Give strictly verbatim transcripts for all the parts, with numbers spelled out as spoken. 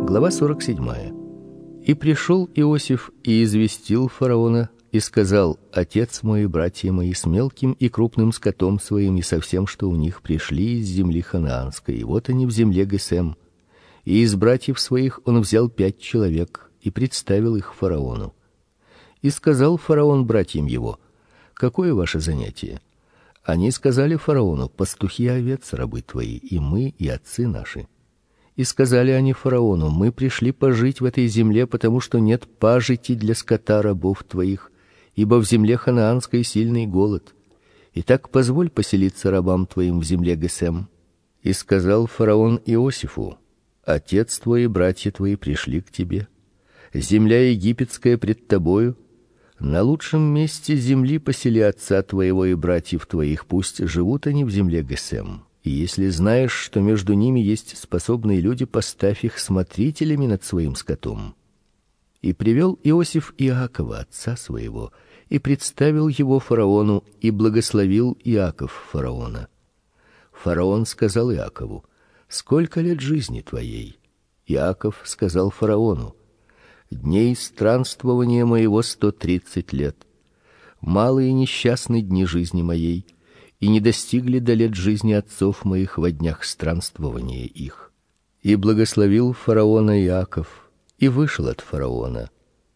Глава сорок седьмая. И пришел Иосиф и известил фараона и сказал: отец мой и братья мои с мелким и крупным скотом своим и со всем, что у них, пришли из земли ханаанской, и вот они в земле Гесем. И из братьев своих он взял пять человек и представил их фараону. И сказал фараон братьям его: какое ваше занятие? Они сказали фараону: пастухи овец рабы твои, и мы, и отцы наши. И сказали они фараону: мы пришли пожить в этой земле, потому что нет пажити для скота рабов твоих, ибо в земле ханаанской сильный голод. Итак, позволь поселиться рабам твоим в земле Гесем. И сказал фараон Иосифу: отец твой и братья твои пришли к тебе. Земля египетская пред тобою. На лучшем месте земли посели отца твоего и братьев твоих, пусть живут они в земле Гесем. И если знаешь, что между ними есть способные люди, поставь их смотрителями над своим скотом. И привел Иосиф Иакова, отца своего, и представил его фараону, и благословил Иаков фараона. Фараон сказал Иакову: сколько лет жизни твоей? Иаков сказал фараону: дней странствования моего сто тридцать лет. Малые несчастны дни жизни моей, и не достигли до лет жизни отцов моих во днях странствования их. И благословил фараона Иаков, и вышел от фараона.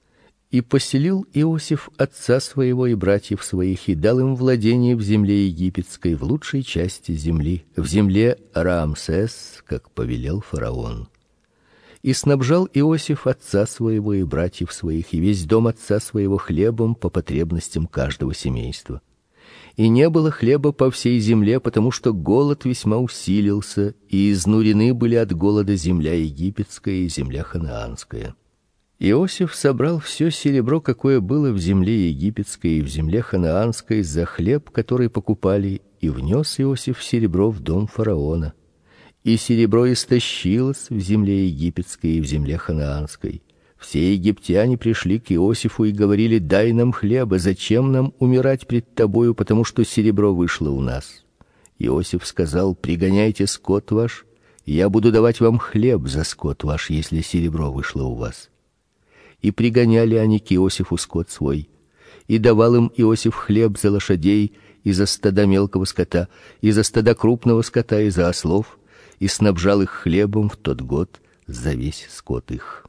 И поселил Иосиф отца своего и братьев своих, и дал им владение в земле египетской, в лучшей части земли, в земле Раамсес, как повелел фараон. И снабжал Иосиф отца своего и братьев своих и весь дом отца своего хлебом по потребностям каждого семейства. И не было хлеба по всей земле, потому что голод весьма усилился, и изнурены были от голода земля египетская и земля ханаанская. Иосиф собрал все серебро, какое было в земле египетской и в земле ханаанской, за хлеб, который покупали, и внес Иосиф серебро в дом фараона. И серебро истощилось в земле египетской и в земле ханаанской. Все египтяне пришли к Иосифу и говорили: дай нам хлеба, зачем нам умирать пред тобою, потому что серебро вышло у нас. Иосиф сказал: пригоняйте скот ваш, и я буду давать вам хлеб за скот ваш, если серебро вышло у вас. И пригоняли они к Иосифу скот свой, и давал им Иосиф хлеб за лошадей и за стада мелкого скота, и за стада крупного скота, и за ослов, и снабжал их хлебом в тот год за весь скот их.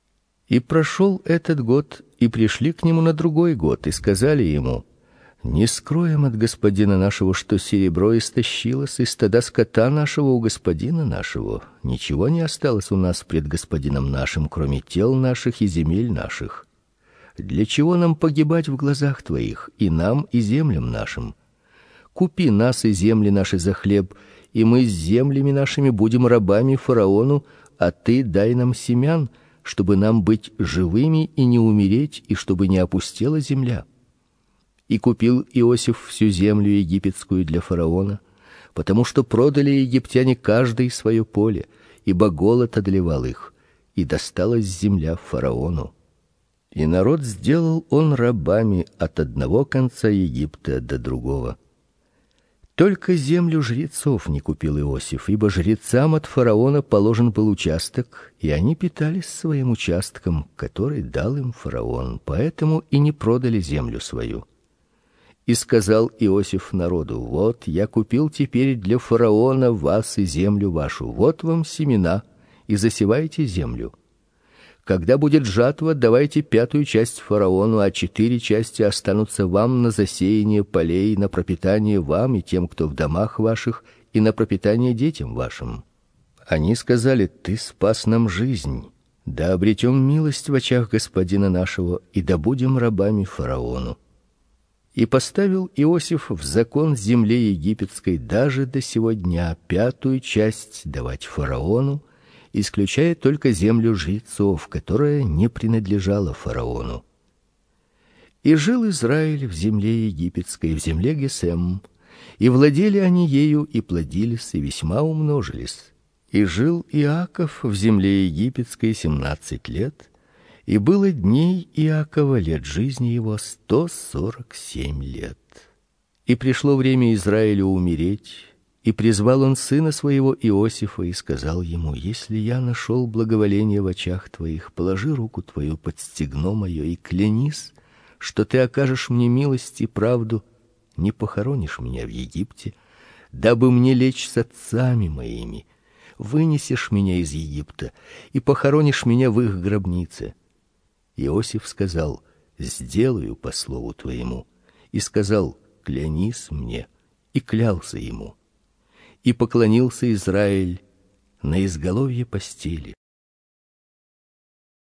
И прошел этот год, и пришли к нему на другой год, и сказали ему: не скроем от господина нашего, что серебро истощилось, и стада скота нашего у господина нашего. Ничего не осталось у нас пред господином нашим, кроме тел наших и земель наших. Для чего нам погибать в глазах твоих, и нам, и землям нашим? Купи нас и земли наши за хлеб, и мы с землями нашими будем рабами фараону, а ты дай нам семян, чтобы нам быть живыми и не умереть, и чтобы не опустела земля. И купил Иосиф всю землю египетскую для фараона, потому что продали египтяне каждый свое поле, ибо голод одолевал их, и досталась земля фараону. И народ сделал он рабами от одного конца Египта до другого. Только землю жрецов не купил Иосиф, ибо жрецам от фараона положен был участок, и они питались своим участком, который дал им фараон, поэтому и не продали землю свою. И сказал Иосиф народу: вот я купил теперь для фараона вас и землю вашу, вот вам семена, и засевайте землю. Когда будет жатва, давайте пятую часть фараону, а четыре части останутся вам на засеяние полей, на пропитание вам и тем, кто в домах ваших, и на пропитание детям вашим. Они сказали: ты спас нам жизнь, да обретем милость в очах господина нашего, и да будем рабами фараону. И поставил Иосиф в закон земле египетской даже до сего дня пятую часть давать фараону, исключая только землю жрецов, которая не принадлежала фараону. И жил Израиль в земле египетской, в земле Гесем, и владели они ею, и плодились, и весьма умножились. И жил Иаков в земле египетской семнадцать лет, и было дней Иакова лет жизни его сто сорок семь лет. И пришло время Израилю умереть, И призвал он сына своего Иосифа и сказал ему: если я нашел благоволение в очах твоих, положи руку твою под стегно мое и клянись, что ты окажешь мне милость и правду, не похоронишь меня в Египте, дабы мне лечь с отцами моими. Вынесешь меня из Египта и похоронишь меня в их гробнице. Иосиф сказал: сделаю по слову твоему. И сказал: клянись мне. И клялся ему. И поклонился Израиль на изголовье постели.